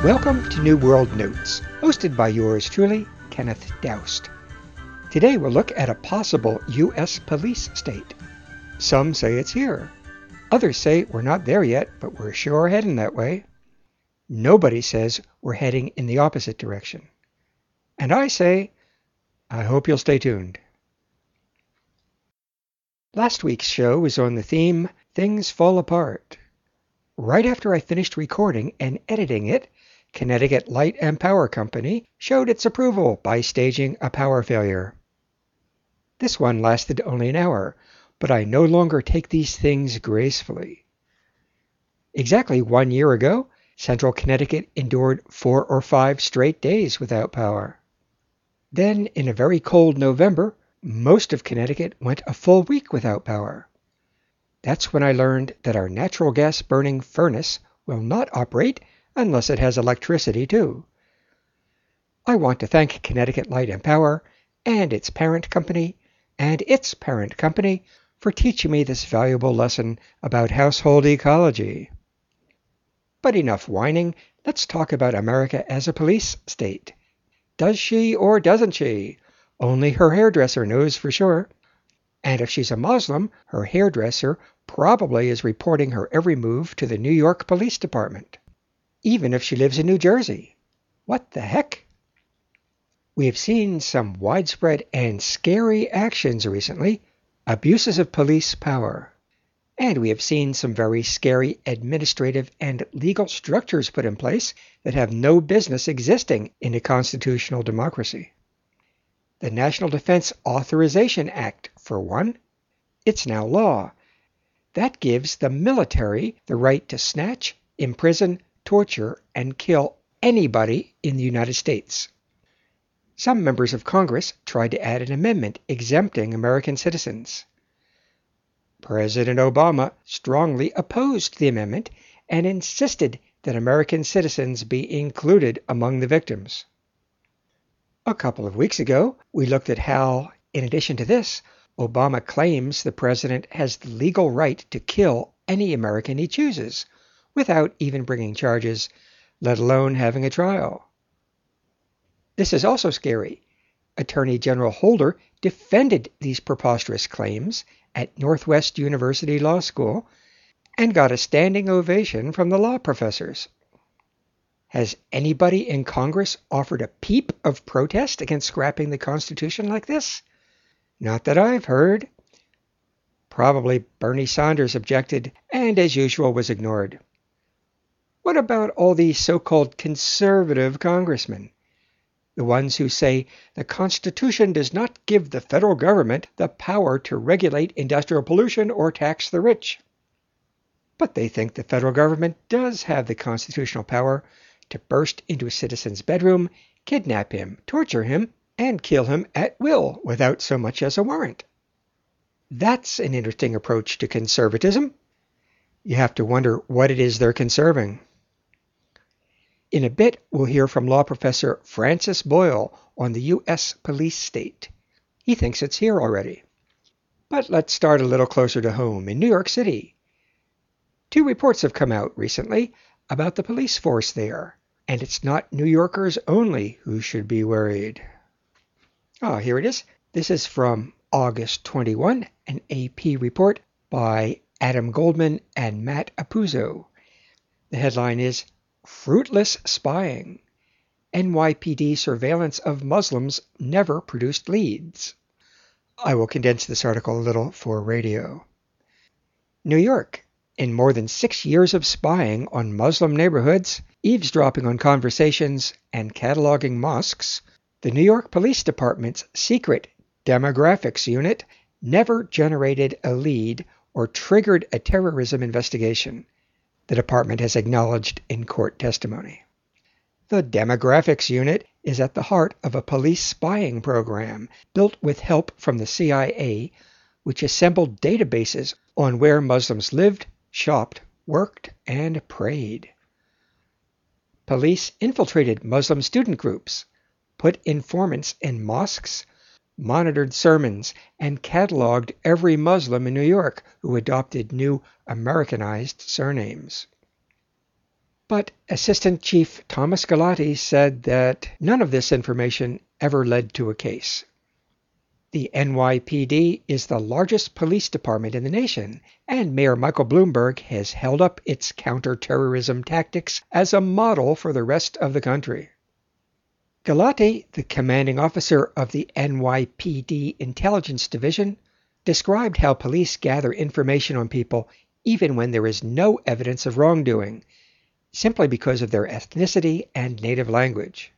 Welcome to New World Notes, hosted by yours truly, Kenneth Doust. Today we'll look at a possible U.S. police state. Some say it's here. Others say we're not there yet, but we're sure heading that way. Nobody says we're heading in the opposite direction. And I say, I hope you'll stay tuned. Last week's show was on the theme, Things Fall Apart. Right after I finished recording and editing it, Connecticut Light and Power Company showed its approval by staging a power failure. This one lasted only an hour, but I no longer take these things gracefully. Exactly 1 year ago, Central Connecticut endured 4 or 5 straight days without power. Then, in a very cold November, most of Connecticut went a full week without power. That's when I learned that our natural gas burning furnace will not operate unless it has electricity too. I want to thank Connecticut Light and Power and its parent company for teaching me this valuable lesson about household ecology. But enough whining, let's talk about America as a police state. Does she or doesn't she? Only her hairdresser knows for sure. And if she's a Muslim, her hairdresser probably is reporting her every move to the New York Police Department, even if she lives in New Jersey. What the heck? We have seen some widespread and scary actions recently, abuses of police power. And we have seen some very scary administrative and legal structures put in place that have no business existing in a constitutional democracy. The National Defense Authorization Act, for one, it's now law. That gives the military the right to snatch, imprison, torture, and kill anybody in the United States. Some members of Congress tried to add an amendment exempting American citizens. President Obama strongly opposed the amendment and insisted that American citizens be included among the victims. A couple of weeks ago, we looked at how, in addition to this, Obama claims the president has the legal right to kill any American he chooses, without even bringing charges, let alone having a trial. This is also scary. Attorney General Holder defended these preposterous claims at Northwest University Law School and got a standing ovation from the law professors. Has anybody in Congress offered a peep of protest against scrapping the Constitution like this? Not that I've heard. Probably Bernie Sanders objected and, as usual, was ignored. What about all these so-called conservative congressmen? The ones who say the Constitution does not give the federal government the power to regulate industrial pollution or tax the rich. But they think the federal government does have the constitutional power to burst into a citizen's bedroom, kidnap him, torture him, and kill him at will without so much as a warrant. That's an interesting approach to conservatism. You have to wonder what it is they're conserving. In a bit, we'll hear from law professor Francis Boyle on the U.S. police state. He thinks it's here already. But let's start a little closer to home, in New York City. 2 reports have come out recently about the police force there, and it's not New Yorkers only who should be worried. Here it is. This is from August 21, an AP report by Adam Goldman and Matt Apuzzo. The headline is, Fruitless Spying. NYPD surveillance of Muslims never produced leads. I will condense this article a little for radio. New York. In more than 6 years of spying on Muslim neighborhoods, eavesdropping on conversations, and cataloging mosques, the New York Police Department's secret demographics unit never generated a lead or triggered a terrorism investigation, the department has acknowledged in court testimony. The demographics unit is at the heart of a police spying program built with help from the CIA, which assembled databases on where Muslims lived, shopped, worked, and prayed. Police infiltrated Muslim student groups, put informants in mosques, monitored sermons, and cataloged every Muslim in New York who adopted new Americanized surnames. But Assistant Chief Thomas Galati said that none of this information ever led to a case. The NYPD is the largest police department in the nation, and Mayor Michael Bloomberg has held up its counterterrorism tactics as a model for the rest of the country. Galati, the commanding officer of the NYPD Intelligence Division, described how police gather information on people even when there is no evidence of wrongdoing, simply because of their ethnicity and native language.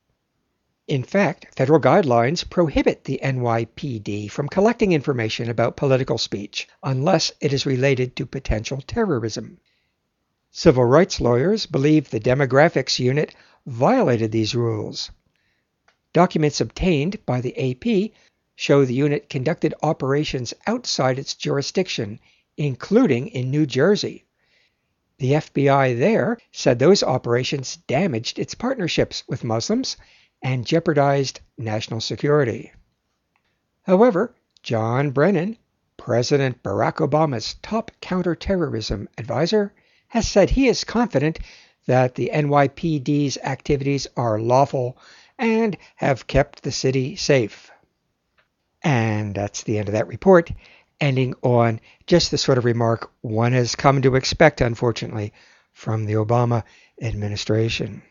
In fact, federal guidelines prohibit the NYPD from collecting information about political speech unless it is related to potential terrorism. Civil rights lawyers believe the Demographics Unit violated these rules. Documents obtained by the AP show the unit conducted operations outside its jurisdiction, including in New Jersey. The FBI there said those operations damaged its partnerships with Muslims and jeopardized national security. However, John Brennan, President Barack Obama's top counterterrorism advisor, has said he is confident that the NYPD's activities are lawful and have kept the city safe. And that's the end of that report, ending on just the sort of remark one has come to expect, unfortunately, from the Obama administration.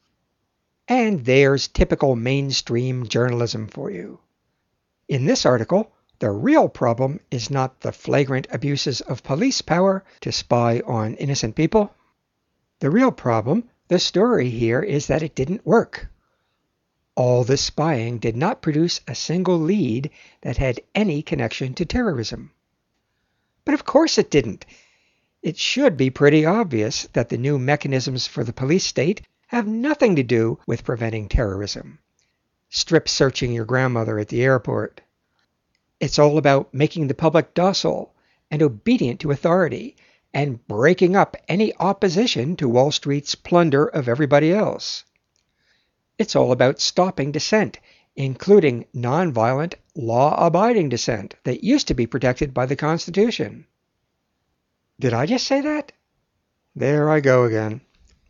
And there's typical mainstream journalism for you. In this article, the real problem is not the flagrant abuses of police power to spy on innocent people. The real problem, the story here, is that it didn't work. All this spying did not produce a single lead that had any connection to terrorism. But of course it didn't. It should be pretty obvious that the new mechanisms for the police state have nothing to do with preventing terrorism. Strip searching your grandmother at the airport. It's all about making the public docile and obedient to authority and breaking up any opposition to Wall Street's plunder of everybody else. It's all about stopping dissent, including nonviolent, law-abiding dissent that used to be protected by the Constitution. Did I just say that? There I go again.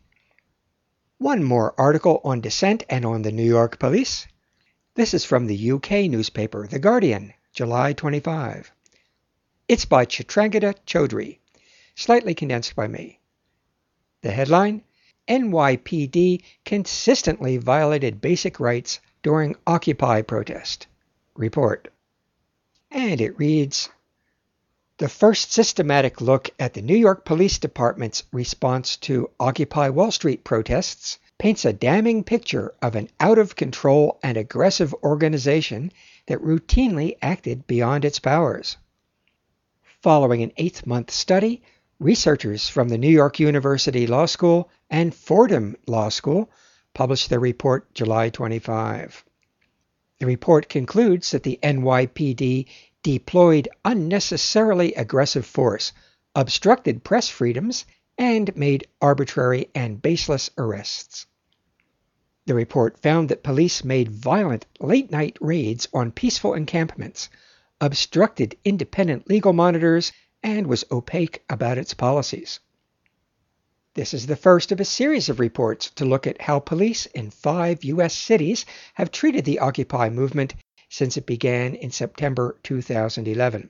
One more article on dissent and on the New York police. This is from the UK newspaper, The Guardian, July 25. It's by Chitrangada Chaudhry, slightly condensed by me. The headline, NYPD consistently violated basic rights during Occupy protest. Report. And it reads, the first systematic look at the New York Police Department's response to Occupy Wall Street protests paints a damning picture of an out-of-control and aggressive organization that routinely acted beyond its powers. Following an 8-month study, researchers from the New York University Law School and Fordham Law School published their report July 25. The report concludes that the NYPD deployed unnecessarily aggressive force, obstructed press freedoms, and made arbitrary and baseless arrests. The report found that police made violent late-night raids on peaceful encampments, obstructed independent legal monitors, and was opaque about its policies. This is the first of a series of reports to look at how police in 5 U.S. cities have treated the Occupy movement since it began in September 2011.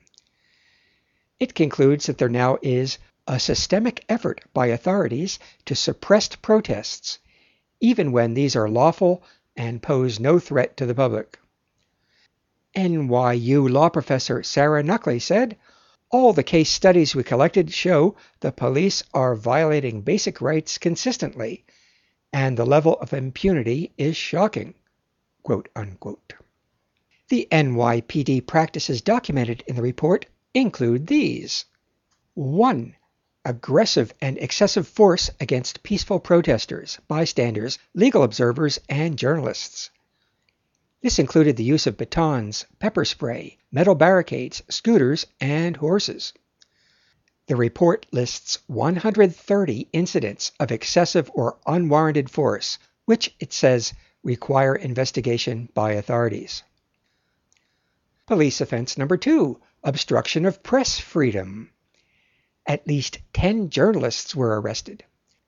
It concludes that there now is a systemic effort by authorities to suppress protests, even when these are lawful and pose no threat to the public. NYU law professor Sarah Nuckley said, all the case studies we collected show the police are violating basic rights consistently, and the level of impunity is shocking. Quote, unquote. The NYPD practices documented in the report include these. 1. Aggressive and excessive force against peaceful protesters, bystanders, legal observers, and journalists. This included the use of batons, pepper spray, metal barricades, scooters, and horses. The report lists 130 incidents of excessive or unwarranted force, which, it says, require investigation by authorities. Police offense number 2, obstruction of press freedom. At least 10 journalists were arrested.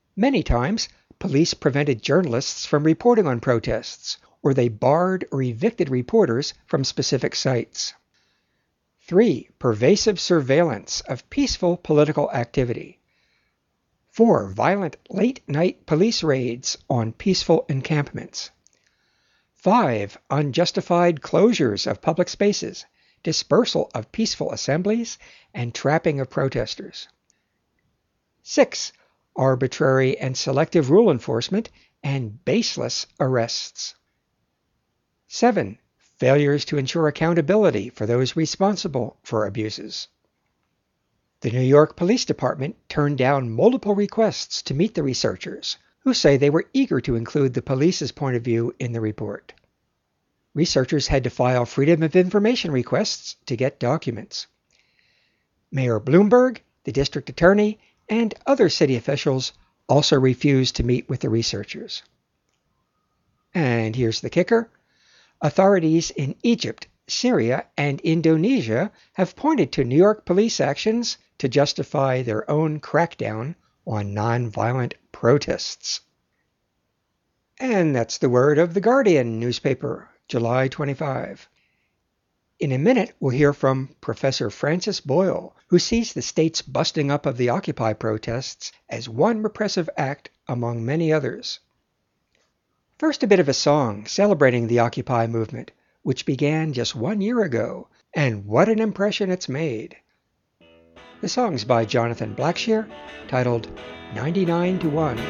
Many times, police prevented journalists from reporting on protests, or they barred or evicted reporters from specific sites. 3. Pervasive surveillance of peaceful political activity. 4. Violent late-night police raids on peaceful encampments. 5. Unjustified closures of public spaces, dispersal of peaceful assemblies, and trapping of protesters. 6. Arbitrary and selective rule enforcement and baseless arrests. 7. Failures to ensure accountability for those responsible for abuses. The New York Police Department turned down multiple requests to meet the researchers, who say they were eager to include the police's point of view in the report. Researchers had to file Freedom of Information requests to get documents. Mayor Bloomberg, the district attorney, and other city officials also refused to meet with the researchers. And here's the kicker. Authorities in Egypt, Syria, and Indonesia have pointed to New York police actions to justify their own crackdown on nonviolent protests. And that's the word of The Guardian newspaper, July 25. In a minute, we'll hear from Professor Francis Boyle, who sees the state's busting up of the Occupy protests as one repressive act among many others. First, a bit of a song celebrating the Occupy movement, which began just 1 year ago, and what an impression it's made. The song's by Jonathan Blackshear, titled 99 to 1.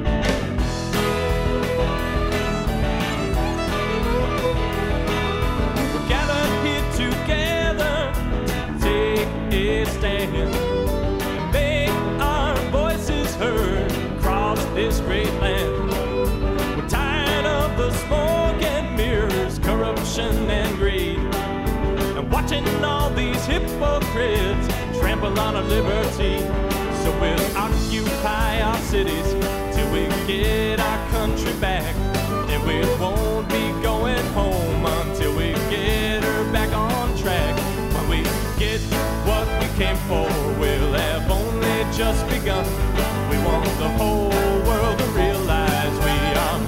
We're gathered here together to take a stand and make our voices heard across this great land. We're tired of the smoke and mirrors, corruption and greed, and watching all these hypocrites trample on our liberty. So we'll occupy our cities till we get our country back, and we won't be going home until we get her back on track. When we get what we came for, we'll have only just begun. We want the whole world to realize we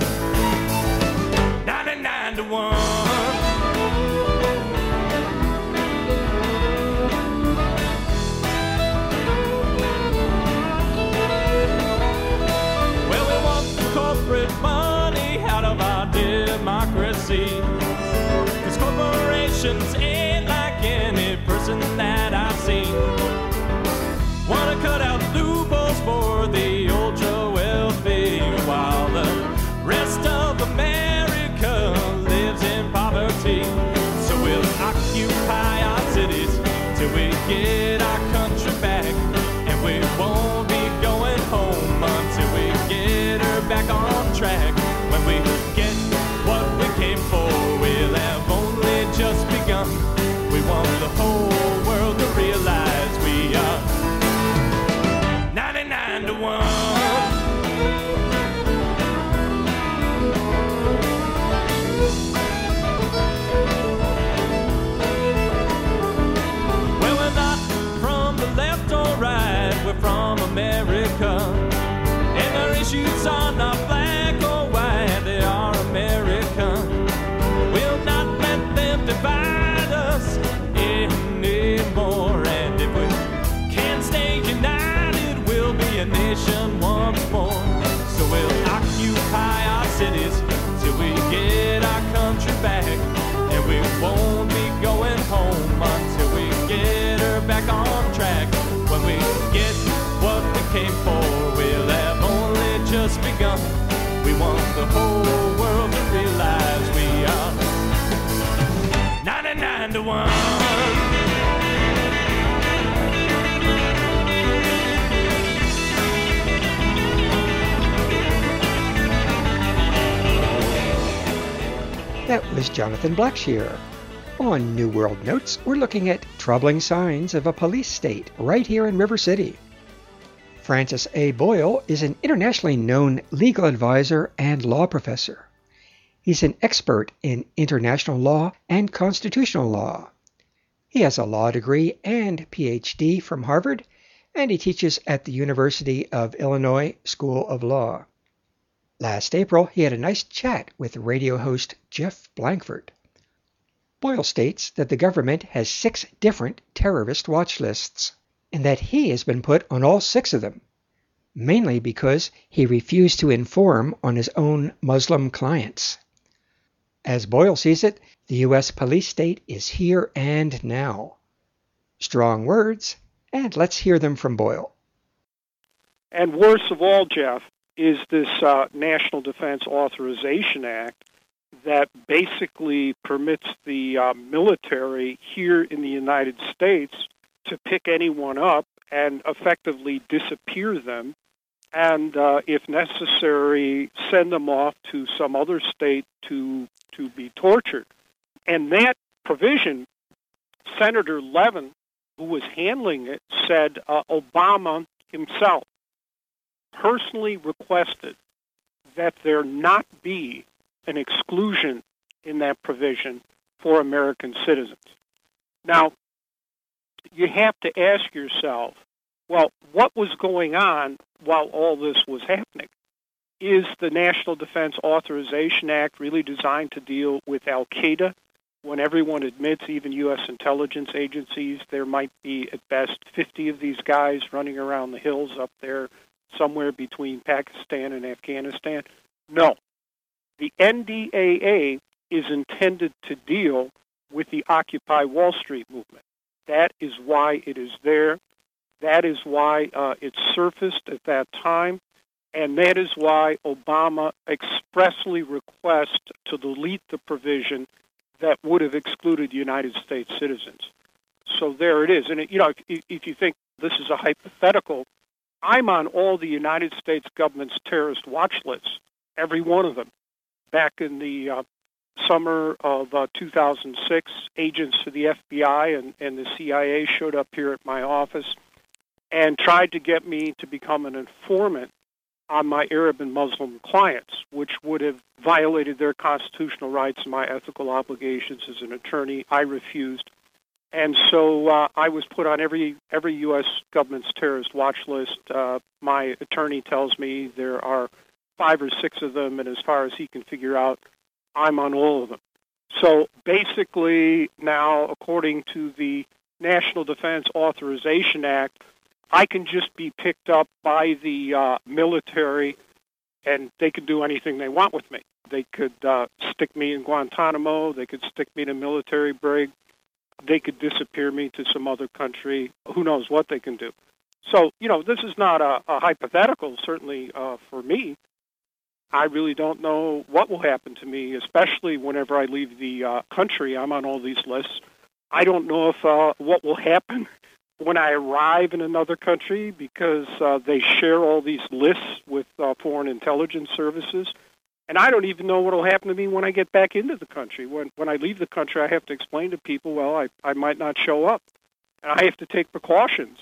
are 99 to 1. Money out of our democracy, 'cause corporations ain't like any person that I've seen. Wanna cut out loopholes for the ultra wealthy, while the rest of America lives in poverty. So we'll occupy our cities till we get our country back, and we won't be going home until we get her back on track. When we get what we came for, we'll have only just begun. We want the whole world to realize we are 99 to 1. Well, we're not from the left or right, we're from America. And our issues are not black or white, they are American. We'll not let them divide us anymore. And if we can stay united, we'll be a nation once more. So we'll occupy our cities till we get our country back, and we won't be going home until we get her back on track. When we get what we came for, we'll have only just begun. We want the whole world to realize we are 99 to 1. That was Jonathan Blackshear. On New World Notes, we're looking at troubling signs of a police state right here in River City. Francis A. Boyle is an internationally known legal advisor and law professor. He's an expert in international law and constitutional law. He has a law degree and PhD from Harvard, and he teaches at the University of Illinois School of Law. Last April, he had a nice chat with radio host Jeff Blankford. Boyle states that the government has 6 different terrorist watch lists, and that he has been put on all 6 of them, mainly because he refused to inform on his own Muslim clients. As Boyle sees it, the U.S. police state is here and now. Strong words, and let's hear them from Boyle. And worst of all, Jeff, is this National Defense Authorization Act that basically permits the military here in the United States to pick anyone up and effectively disappear them, and if necessary, send them off to some other state to be tortured. And that provision, Senator Levin, who was handling it, said Obama himself personally requested that there not be an exclusion in that provision for American citizens. Now, you have to ask yourself, well, what was going on while all this was happening? Is the National Defense Authorization Act really designed to deal with al-Qaeda, when everyone admits, even U.S. intelligence agencies, there might be at best 50 of these guys running around the hills up there somewhere between Pakistan and Afghanistan? No. The NDAA is intended to deal with the Occupy Wall Street movement. That is why it is there. That is why it surfaced at that time. And that is why Obama expressly requests to delete the provision that would have excluded United States citizens. So there it is. And, if you think this is a hypothetical, I'm on all the United States government's terrorist watch lists, every one of them. Back in the summer of 2006, agents for the FBI and the CIA showed up here at my office and tried to get me to become an informant on my Arab and Muslim clients, which would have violated their constitutional rights and my ethical obligations as an attorney. I refused. And so I was put on every U.S. government's terrorist watch list. My attorney tells me there are 5 or 6 of them, and as far as he can figure out, I'm on all of them. So basically now, according to the National Defense Authorization Act, I can just be picked up by the military, and they could do anything they want with me. They could stick me in Guantanamo. They could stick me in a military brig. They could disappear me to some other country. Who knows what they can do. So, this is not a hypothetical, certainly for me. I really don't know what will happen to me, especially whenever I leave the country. I'm on all these lists. I don't know if what will happen when I arrive in another country, because they share all these lists with foreign intelligence services. And I don't even know what will happen to me when I get back into the country. When I leave the country, I have to explain to people, well, I might not show up. And I have to take precautions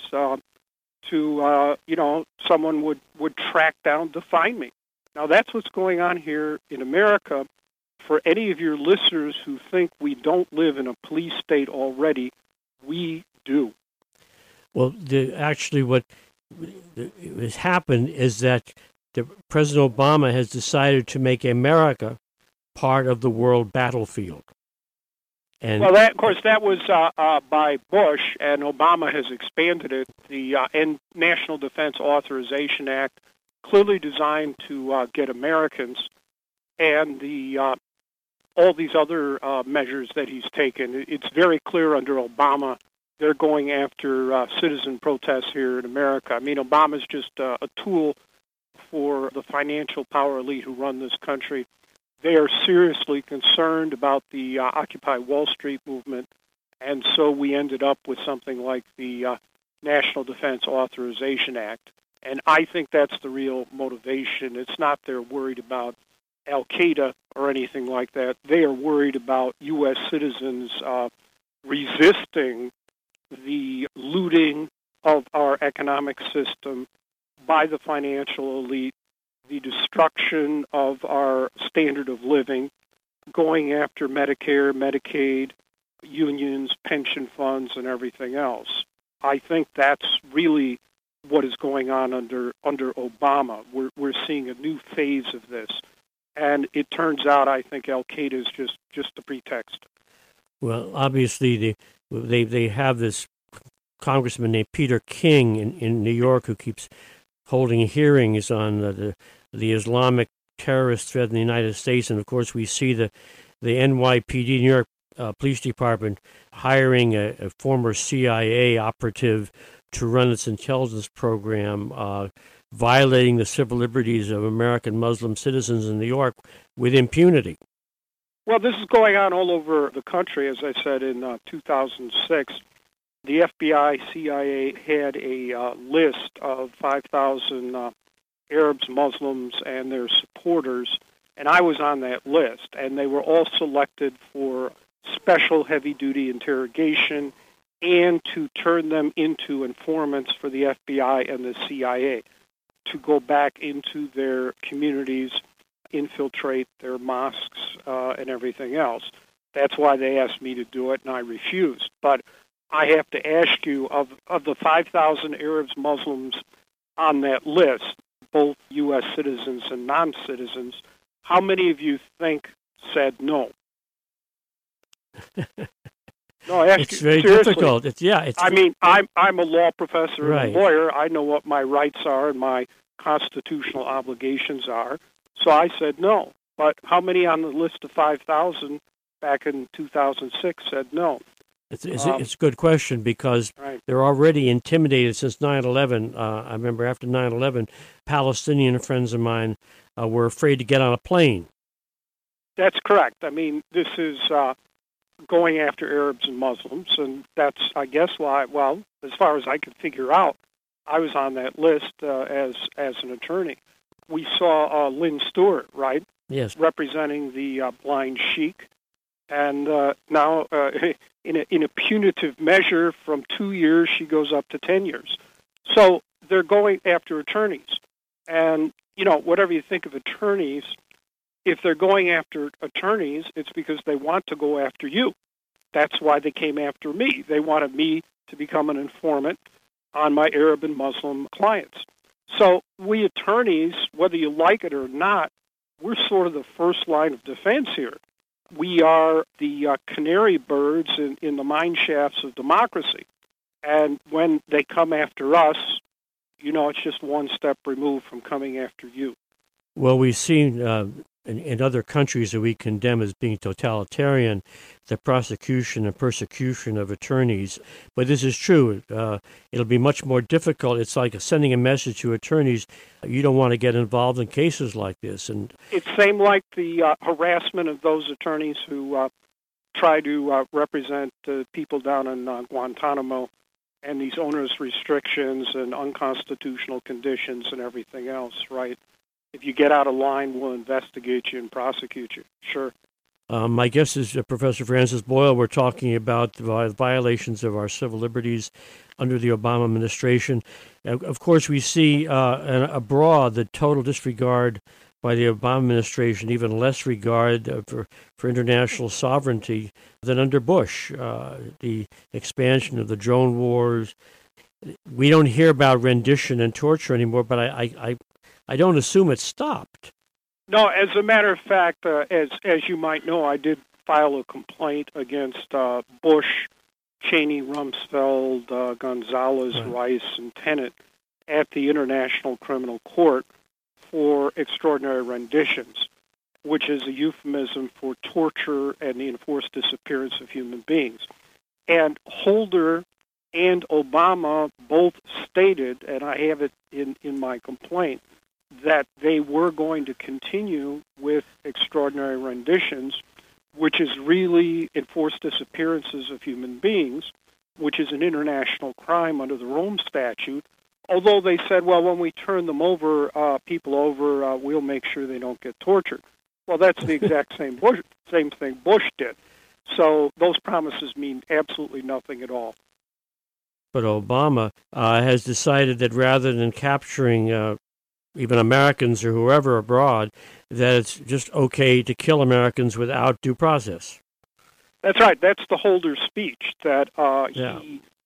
someone would track down to find me. Now, that's what's going on here in America. For any of your listeners who think we don't live in a police state already, we do. Well, actually what has happened is that President Obama has decided to make America part of the world battlefield. And of course, that was by Bush, and Obama has expanded it. The National Defense Authorization Act, clearly designed to get Americans, and all these other measures that he's taken. It's very clear under Obama they're going after citizen protests here in America. I mean, Obama's just a tool for the financial power elite who run this country. They are seriously concerned about the Occupy Wall Street movement, and so we ended up with something like the National Defense Authorization Act. And I think that's the real motivation. It's not they're worried about al-Qaeda or anything like that. They are worried about U.S. citizens resisting the looting of our economic system by the financial elite, the destruction of our standard of living, going after Medicare, Medicaid, unions, pension funds, and everything else. I think that's really what is going on under Obama. We're seeing a new phase of this, and it turns out I think Al-Qaeda is just a pretext. Well, obviously they have this congressman named Peter King in New York who keeps holding hearings on the Islamic terrorist threat in the United States, and of course we see the NYPD, New York Police Department, hiring a former CIA operative to run its intelligence program, violating the civil liberties of American Muslim citizens in New York with impunity. Well, this is going on all over the country. As I said, in 2006, the FBI, CIA had a list of 5,000 Arabs, Muslims, and their supporters, and I was on that list, and they were all selected for special heavy-duty interrogation and to turn them into informants for the FBI and the CIA, to go back into their communities, infiltrate their mosques, and everything else. That's why they asked me to do it, and I refused. But I have to ask you, of the 5,000 Arabs, Muslims on that list, both U.S. citizens and non-citizens, how many of you think said no? No, I ask it's you, very seriously. difficult. I mean, I'm a law professor right. and a lawyer. I know what my rights are and my constitutional obligations are. So I said no. But how many on the list of 5,000 back in 2006 said no? It's a good question because right. They're already intimidated since 9/11. I remember after 9/11, Palestinian friends of mine were afraid to get on a plane. That's correct. I mean, this is going after Arabs and Muslims, and that's, I guess, why, well, as far as I could figure out, I was on that list as an attorney. We saw Lynn Stewart, right? Yes. Representing the blind sheik. And now, in a punitive measure, from 2 years, she goes up to 10 years. So they're going after attorneys. And, whatever you think of attorneys, if they're going after attorneys, it's because they want to go after you. That's why they came after me. They wanted me to become an informant on my Arab and Muslim clients. So we attorneys, whether you like it or not, we're sort of the first line of defense here. We are the canary birds in the mine shafts of democracy. And when they come after us, it's just one step removed from coming after you. Well, we've seen in other countries that we condemn as being totalitarian, the prosecution and persecution of attorneys. But this is true. It'll be much more difficult. It's like sending a message to attorneys. You don't want to get involved in cases like this. And it's same like the harassment of those attorneys who try to represent people down in Guantanamo and these onerous restrictions and unconstitutional conditions and everything else, right? If you get out of line, we'll investigate you and prosecute you. Sure. My guest is Professor Francis Boyle. We're talking about the violations of our civil liberties under the Obama administration. Of course, we see abroad the total disregard by the Obama administration, even less regard for international sovereignty than under Bush. The expansion of the drone wars. We don't hear about rendition and torture anymore, but I don't assume it stopped. No, as a matter of fact, as you might know, I did file a complaint against Bush, Cheney, Rumsfeld, Gonzalez, right. Rice, and Tenet at the International Criminal Court for extraordinary renditions, which is a euphemism for torture and the enforced disappearance of human beings. And Holder and Obama both stated, and I have it in my complaint, that they were going to continue with extraordinary renditions, which is really enforced disappearances of human beings, which is an international crime under the Rome Statute. Although they said, well, when we turn them over, people over, we'll make sure they don't get tortured. Well, that's the exact same thing Bush did. So those promises mean absolutely nothing at all. But Obama has decided that rather than capturing even Americans or whoever abroad, that it's just okay to kill Americans without due process. That's right. That's the Holder speech, that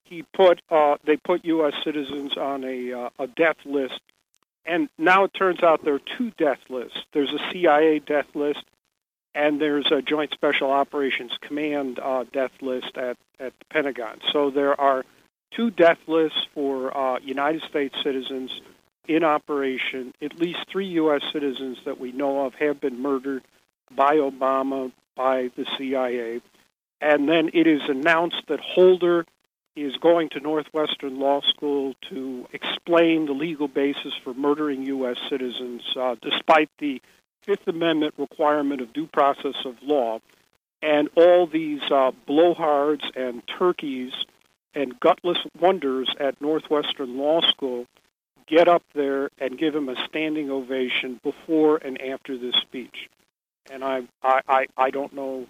they put U.S. citizens on a death list, and now it turns out there are two death lists. There's a CIA death list, and there's a Joint Special Operations Command death list at the Pentagon. So there are two death lists for United States citizens in operation. At least 3 U.S. citizens that we know of have been murdered by Obama, by the CIA. And then it is announced that Holder is going to Northwestern Law School to explain the legal basis for murdering U.S. citizens, despite the Fifth Amendment requirement of due process of law. And all these blowhards and turkeys and gutless wonders at Northwestern Law School get up there and give him a standing ovation before and after this speech. And I don't know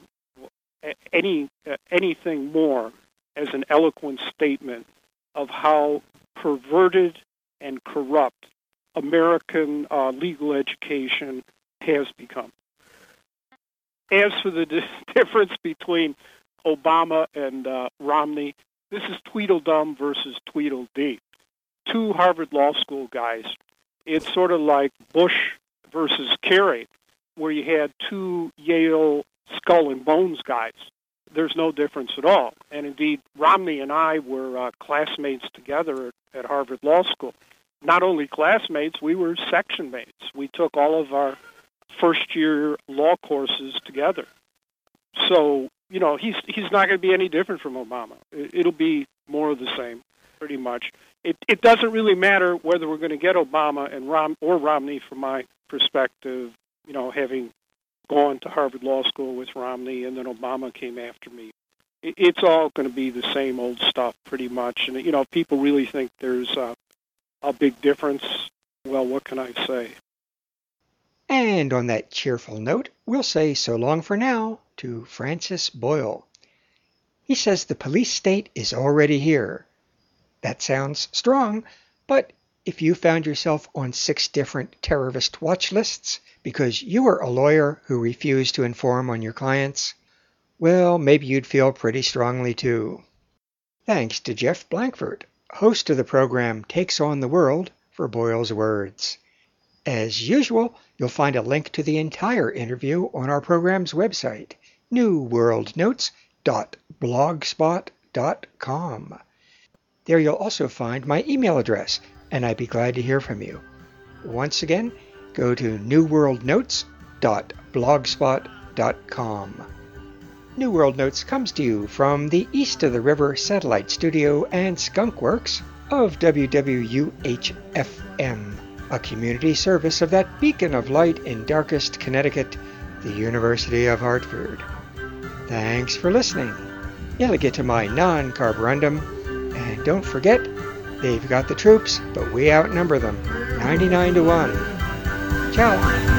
anything more as an eloquent statement of how perverted and corrupt American legal education has become. As for the difference between Obama and Romney, this is Tweedledum versus Tweedledee. 2 Harvard Law School guys. It's sort of like Bush versus Kerry, where you had 2 Yale skull and bones guys. There's no difference at all. And indeed, Romney and I were classmates together at Harvard Law School. Not only classmates, we were section mates. We took all of our first-year law courses together. So, you know, he's not going to be any different from Obama. It'll be more of the same, pretty much. It doesn't really matter whether we're going to get Obama and Romney, from my perspective, you know, having gone to Harvard Law School with Romney, and then Obama came after me. It's all going to be the same old stuff, pretty much. And, you know, if people really think there's a big difference, well, what can I say? And on that cheerful note, we'll say so long for now to Francis Boyle. He says the police state is already here. That sounds strong, but if you found yourself on 6 different terrorist watch lists because you were a lawyer who refused to inform on your clients, well, maybe you'd feel pretty strongly too. Thanks to Jeff Blankford, host of the program Takes on the World, for Boyle's words. As usual, you'll find a link to the entire interview on our program's website, newworldnotes.blogspot.com. There you'll also find my email address, and I'd be glad to hear from you. Once again, go to newworldnotes.blogspot.com. New World Notes comes to you from the East of the River Satellite Studio and Skunk Works of WWUH-FM, a community service of that beacon of light in darkest Connecticut, the University of Hartford. Thanks for listening. Illigit my non-carborundum, and don't forget, they've got the troops, but we outnumber them 99 to 1. Ciao.